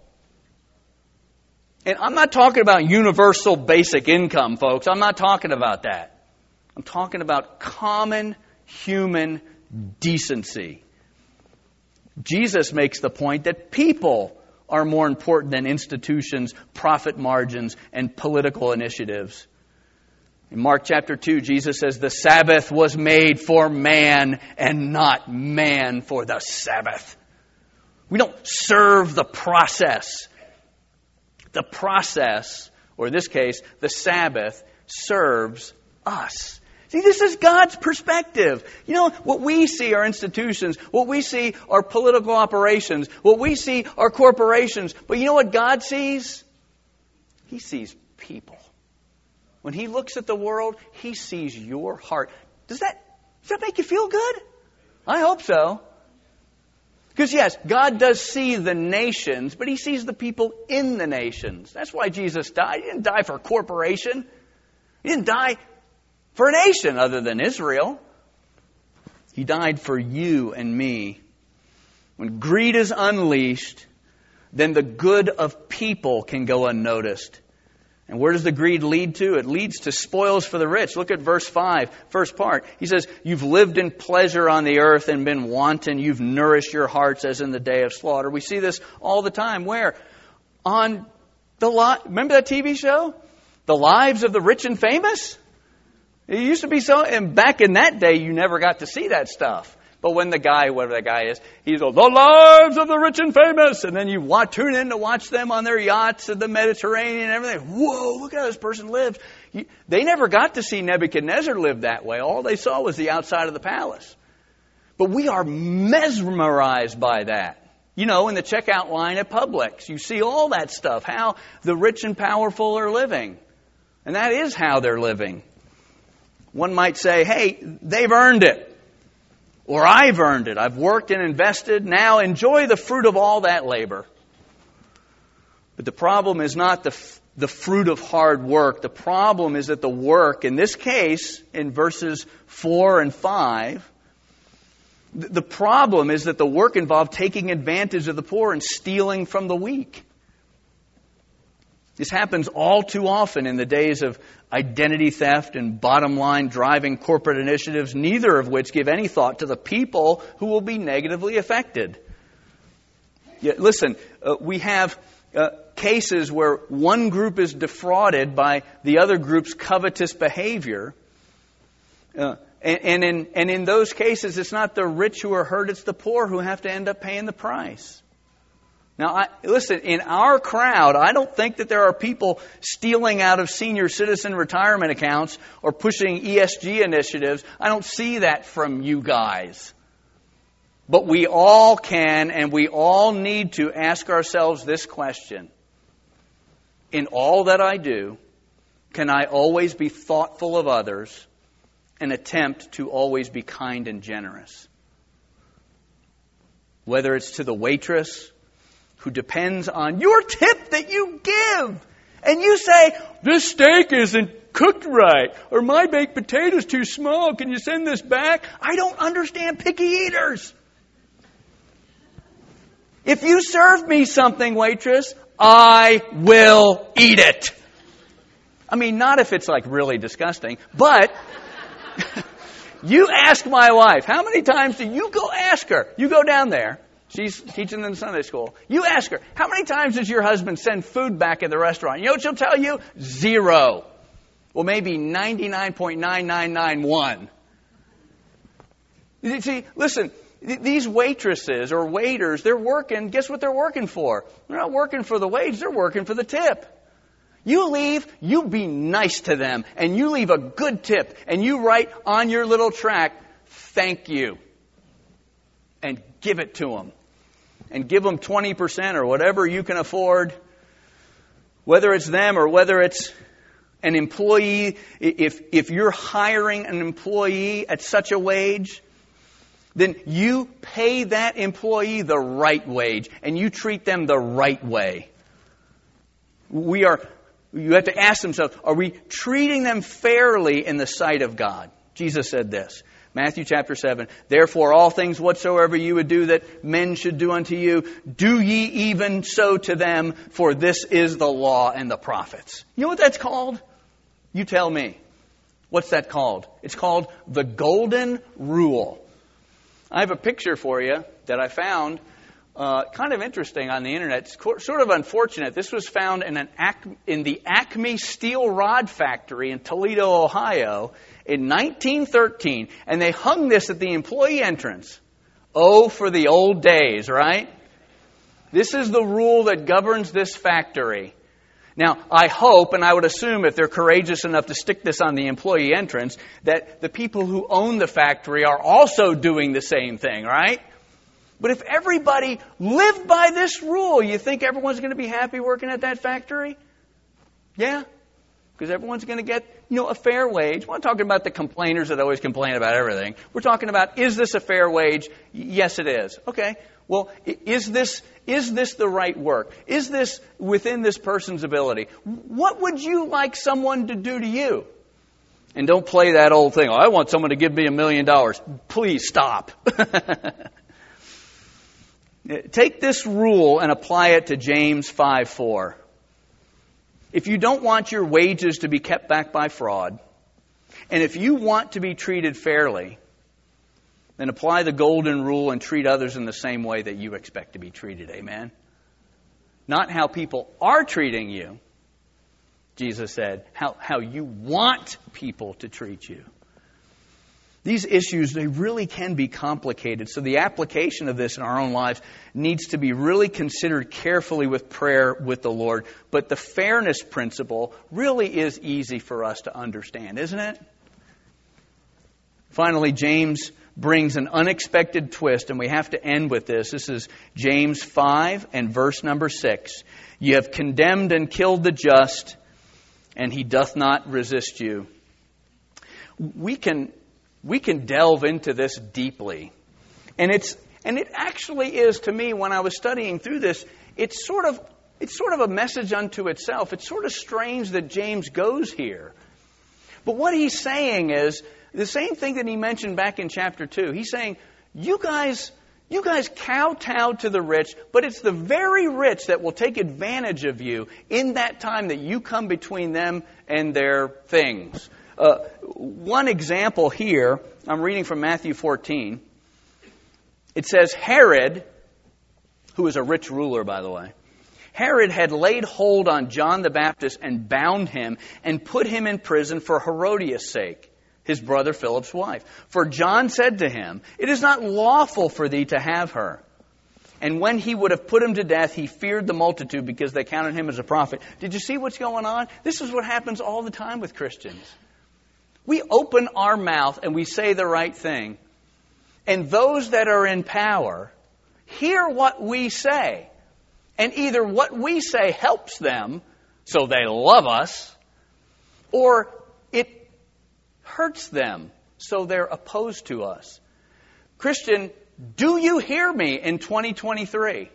And I'm not talking about universal basic income, folks. I'm not talking about that. I'm talking about common human decency. Jesus makes the point that people are more important than institutions, profit margins, and political initiatives. In Mark chapter 2, Jesus says, "The Sabbath was made for man and not man for the Sabbath." We don't serve the process. The process, or in this case, the Sabbath, serves us. See, this is God's perspective. You know, what we see are institutions. What we see are political operations. What we see are corporations. But you know what God sees? He sees people. When He looks at the world, He sees your heart. Does that make you feel good? I hope so. Because yes, God does see the nations, but He sees the people in the nations. That's why Jesus died. He didn't die for a corporation. He didn't die for a nation other than Israel. He died for you and me. When greed is unleashed, then the good of people can go unnoticed. And where does the greed lead to? It leads to spoils for the rich. Look at verse 5, first part. He says, "You've lived in pleasure on the earth and been wanton. You've nourished your hearts as in the day of slaughter." We see this all the time. Where? On remember that TV show? The Lives of the Rich and Famous? It used to be so, and back in that day, you never got to see that stuff. But when the guy, whatever that guy is, he's all, "The Lives of the Rich and Famous," and then you tune in to watch them on their yachts in the Mediterranean and everything. Whoa, look how this person lives. They never got to see Nebuchadnezzar live that way. All they saw was the outside of the palace. But we are mesmerized by that. You know, in the checkout line at Publix, you see all that stuff, how the rich and powerful are living. And that is how they're living. One might say, "Hey, they've earned it." Or "I've earned it. I've worked and invested. Now enjoy the fruit of all that labor." But the problem is not the fruit of hard work. The problem is that the work, in this case, in verses 4 and 5, the problem is that the work involved taking advantage of the poor and stealing from the weak. This happens all too often in the days of identity theft and bottom line driving corporate initiatives, neither of which give any thought to the people who will be negatively affected. Listen, we have cases where one group is defrauded by the other group's covetous behavior. And in those cases, it's not the rich who are hurt, it's the poor who have to end up paying the price. Now, listen, in our crowd, I don't think that there are people stealing out of senior citizen retirement accounts or pushing ESG initiatives. I don't see that from you guys. But we all can and we all need to ask ourselves this question. In all that I do, can I always be thoughtful of others and attempt to always be kind and generous? Whether it's to the waitress who depends on your tip that you give. And you say, this steak isn't cooked right, or my baked potato's too small, can you send this back? I don't understand picky eaters. If you serve me something, waitress, I will eat it. I mean, not if it's like really disgusting, but you ask my wife, how many times do you go ask her? You go down there. She's teaching in Sunday school. You ask her, how many times does your husband send food back at the restaurant? You know what she'll tell you? 0. Well, maybe 99.9991. See, listen, these waitresses or waiters, they're working. Guess what they're working for? They're not working for the wage. They're working for the tip. You leave, you be nice to them, and you leave a good tip, and you write on your little track, thank you, and give it to them. And give them 20% or whatever you can afford, whether it's them or whether it's an employee. If you're hiring an employee at such a wage, then you pay that employee the right wage and you treat them the right way. You have to ask themselves, are we treating them fairly in the sight of God? Jesus said this. Matthew chapter 7, therefore all things whatsoever you would do that men should do unto you, do ye even so to them, for this is the law and the prophets. You know what that's called? You tell me. What's that called? It's called the Golden Rule. I have a picture for you that I found kind of interesting on the internet. It's sort of unfortunate. This was found in the Acme Steel Rod Factory in Toledo, Ohio, in 1913, and they hung this at the employee entrance. Oh, for the old days, right? This is the rule that governs this factory. Now, I hope, and I would assume if they're courageous enough to stick this on the employee entrance, that the people who own the factory are also doing the same thing, right? But if everybody lived by this rule, you think everyone's going to be happy working at that factory? Yeah. Because everyone's going to get, a fair wage. We're not talking about the complainers that always complain about everything. We're talking about, is this a fair wage? Yes, it is. Okay. Well, is this the right work? Is this within this person's ability? What would you like someone to do to you? And don't play that old thing. Oh, I want someone to give me $1 million. Please stop. Take this rule and apply it to James 5:4. If you don't want your wages to be kept back by fraud, and if you want to be treated fairly, then apply the golden rule and treat others in the same way that you expect to be treated. Amen? Not how people are treating you, Jesus said, how you want people to treat you. These issues, they really can be complicated. So the application of this in our own lives needs to be really considered carefully with prayer with the Lord. But the fairness principle really is easy for us to understand, isn't it? Finally, James brings an unexpected twist, and we have to end with this. This is James 5 and verse number 6. You have condemned and killed the just, and he doth not resist you. We can delve into this deeply. And it actually is, to me, when I was studying through this, it's sort of It's sort of a message unto itself. It's sort of strange that James goes here. But what he's saying is the same thing that he mentioned back in chapter 2. He's saying, you guys kowtow to the rich, but it's the very rich that will take advantage of you in that time that you come between them and their things. One example here, I'm reading from Matthew 14. It says, Herod, who was a rich ruler, by the way, Herod had laid hold on John the Baptist and bound him and put him in prison for Herodias' sake, his brother Philip's wife. For John said to him, "It is not lawful for thee to have her." And when he would have put him to death, he feared the multitude because they counted him as a prophet. Did you see what's going on? This is what happens all the time with Christians. We open our mouth and we say the right thing. And those that are in power hear what we say. And either what we say helps them, so they love us, or it hurts them, so they're opposed to us. Christian, do you hear me in 2023?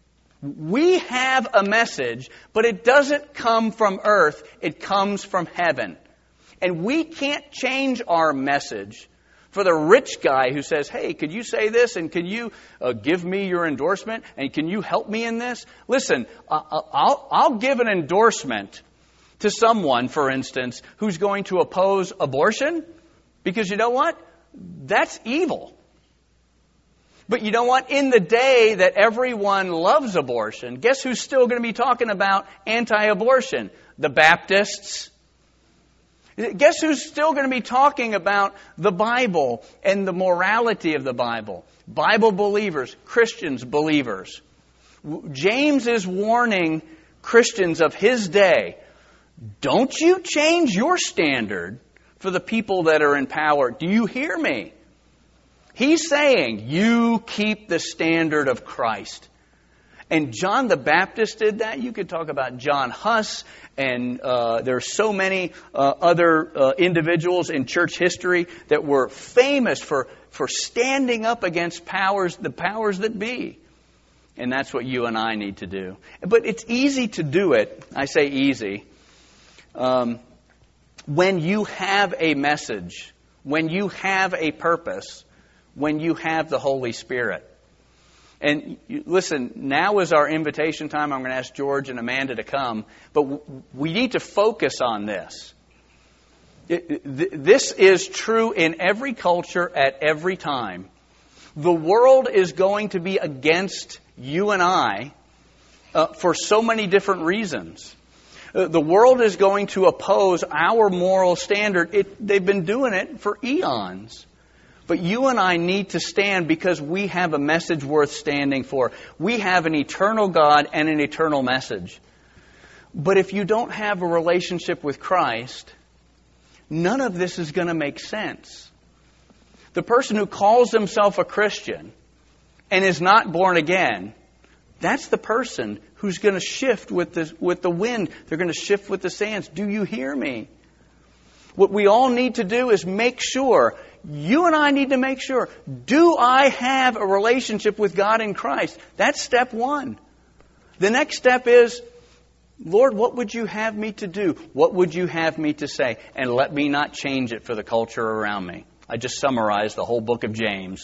We have a message, but it doesn't come from earth, it comes from heaven. And we can't change our message for the rich guy who says, hey, could you say this and can you give me your endorsement and can you help me in this? Listen, I'll give an endorsement to someone, for instance, who's going to oppose abortion because you know what? That's evil. But you know what? In the day that everyone loves abortion, guess who's still going to be talking about anti-abortion? The Baptists. Guess who's still going to be talking about the Bible and the morality of the Bible? Bible believers, Christians believers. James is warning Christians of his day, don't you change your standard for the people that are in power. Do you hear me? He's saying, you keep the standard of Christ. And John the Baptist did that. You could talk about John Huss, and there are so many other individuals in church history that were famous for standing up against the powers that be. And that's what you and I need to do. But it's easy to do it. I say easy. When you have a message, when you have a purpose, when you have the Holy Spirit. And listen, now is our invitation time. I'm going to ask George and Amanda to come. But we need to focus on this. This is true in every culture at every time. The world is going to be against you and I for so many different reasons. The world is going to oppose our moral standard. They've been doing it for eons. But you and I need to stand because we have a message worth standing for. We have an eternal God and an eternal message. But if you don't have a relationship with Christ, none of this is going to make sense. The person who calls himself a Christian and is not born again, that's the person who's going to shift with the wind. They're going to shift with the sands. Do you hear me? What we all need to do is make sure, you and I need to make sure, do I have a relationship with God in Christ? That's step one. The next step is, Lord, what would you have me to do? What would you have me to say? And let me not change it for the culture around me. I just summarized the whole book of James.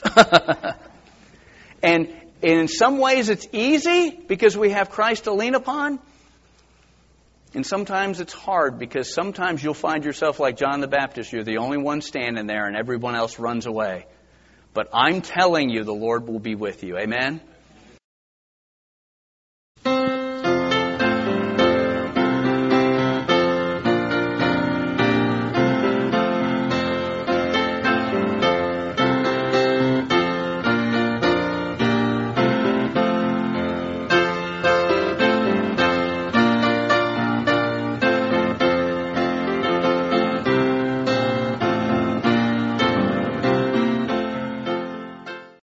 And in some ways it's easy because we have Christ to lean upon. And sometimes it's hard because sometimes you'll find yourself like John the Baptist. You're the only one standing there and everyone else runs away. But I'm telling you, the Lord will be with you. Amen?